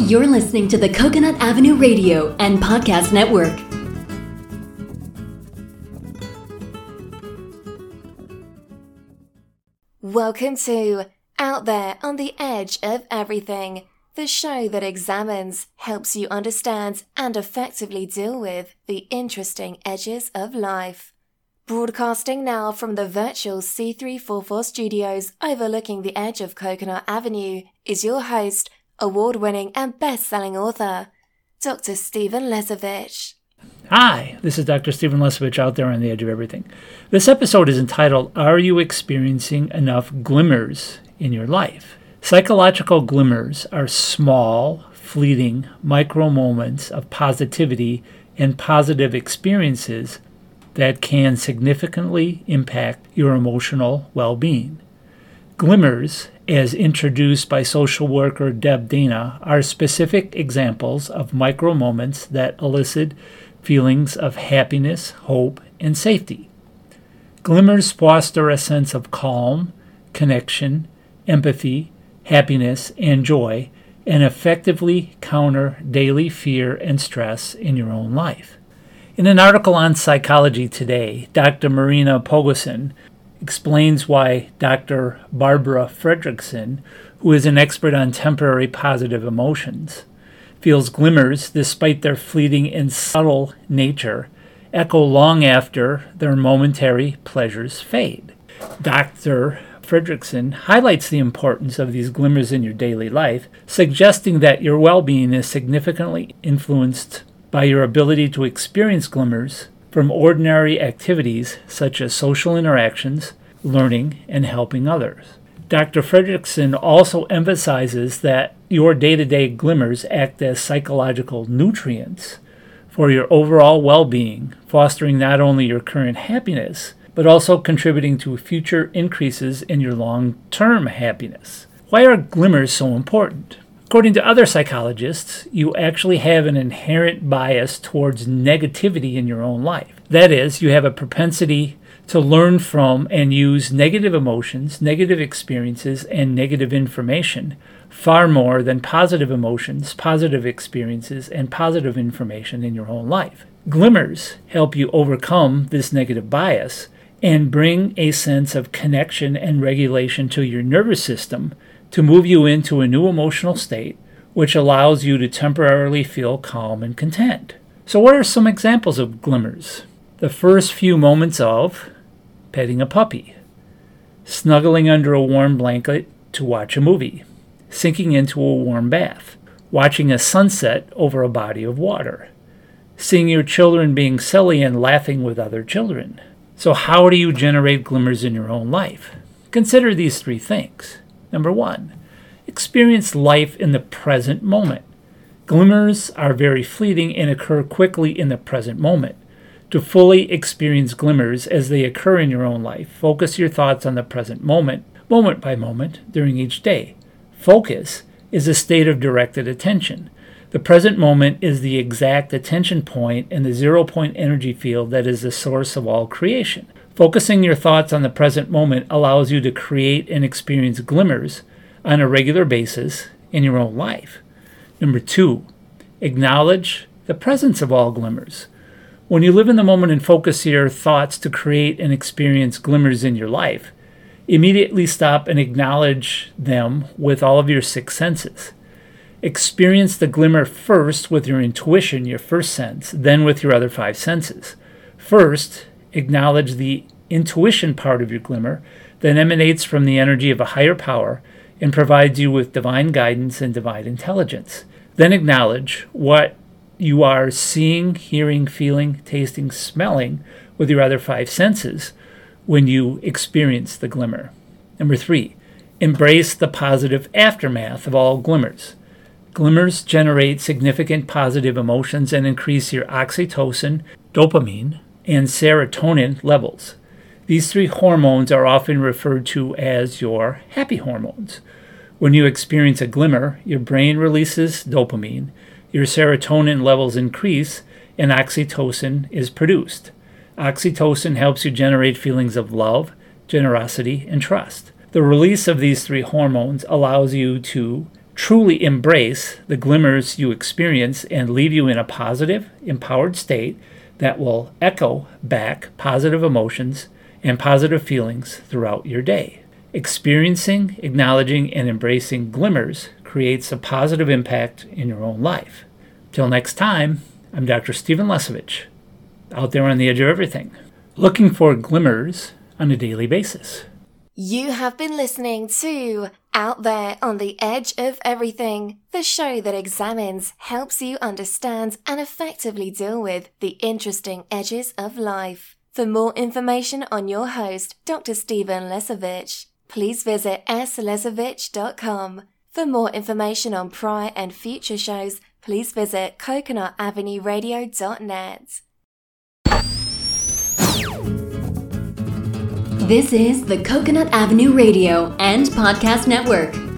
You're listening to the Coconut Avenue Radio and Podcast Network. Welcome to Out There on the Edge of Everything, the show that examines, helps you understand, and effectively deal with the interesting edges of life. Broadcasting now from the virtual C344 studios overlooking the edge of Coconut Avenue is your host, award-winning and best-selling author, Dr. Stephen Lesovich. Hi, this is Dr. Stephen Lesovich out there on the edge of everything. This episode is entitled, Are You Experiencing Enough Glimmers in Your Life? Psychological glimmers are small, fleeting, micro moments of positivity and positive experiences that can significantly impact your emotional well-being. Glimmers, as introduced by social worker Deb Dana, are specific examples of micro moments that elicit feelings of happiness, hope, and safety. Glimmers foster a sense of calm, connection, empathy, happiness, and joy, and effectively counter daily fear and stress in your own life. In an article on Psychology Today, Dr. Marina Pogosin explains why Dr. Barbara Fredrickson, who is an expert on temporary positive emotions, feels glimmers, despite their fleeting and subtle nature, echo long after their momentary pleasures fade. Dr. Fredrickson highlights the importance of these glimmers in your daily life, suggesting that your well-being is significantly influenced by your ability to experience glimmers from ordinary activities such as social interactions, learning, and helping others. Dr. Fredrickson also emphasizes that your day-to-day glimmers act as psychological nutrients for your overall well-being, fostering not only your current happiness, but also contributing to future increases in your long-term happiness. Why are glimmers so important? According to other psychologists, you actually have an inherent bias towards negativity in your own life. That is, you have a propensity to learn from and use negative emotions, negative experiences, and negative information far more than positive emotions, positive experiences, and positive information in your own life. Glimmers help you overcome this negative bias and bring a sense of connection and regulation to your nervous system to move you into a new emotional state, which allows you to temporarily feel calm and content. So what are some examples of glimmers? The first few moments of petting a puppy, snuggling under a warm blanket to watch a movie, sinking into a warm bath, watching a sunset over a body of water, seeing your children being silly and laughing with other children. So how do you generate glimmers in your own life? Consider these three things. Number one, experience life in the present moment. Glimmers are very fleeting and occur quickly in the present moment. To fully experience glimmers as they occur in your own life, focus your thoughts on the present moment, moment by moment, during each day. Focus is a state of directed attention. The present moment is the exact attention point in the zero-point energy field that is the source of all creation. Focusing your thoughts on the present moment allows you to create and experience glimmers on a regular basis in your own life. Number two, acknowledge the presence of all glimmers. When you live in the moment and focus your thoughts to create and experience glimmers in your life, immediately stop and acknowledge them with all of your six senses. Experience the glimmer first with your intuition, your first sense, then with your other five senses. First, acknowledge the intuition part of your glimmer that emanates from the energy of a higher power and provides you with divine guidance and divine intelligence. Then acknowledge what you are seeing, hearing, feeling, tasting, smelling with your other five senses when you experience the glimmer. Number three, embrace the positive aftermath of all glimmers. Glimmers generate significant positive emotions and increase your oxytocin, dopamine, and serotonin levels. These three hormones are often referred to as your happy hormones. When you experience a glimmer, your brain releases dopamine, your serotonin levels increase, and oxytocin is produced. Oxytocin helps you generate feelings of love, generosity, and trust. The release of these three hormones allows you to truly embrace the glimmers you experience and leave you in a positive, empowered state that will echo back positive emotions and positive feelings throughout your day. Experiencing, acknowledging, and embracing glimmers creates a positive impact in your own life. Till next time, I'm Dr. Stephen Lesovich, out there on the edge of everything, looking for glimmers on a daily basis. You have been listening to Out There on the Edge of Everything, the show that examines, helps you understand, and effectively deal with the interesting edges of life. For more information on your host, Dr. Stephen Lesovich, please visit slesovich.com. For more information on prior and future shows, please visit coconutavenueradio.net. This is the Coconut Avenue Radio and Podcast Network.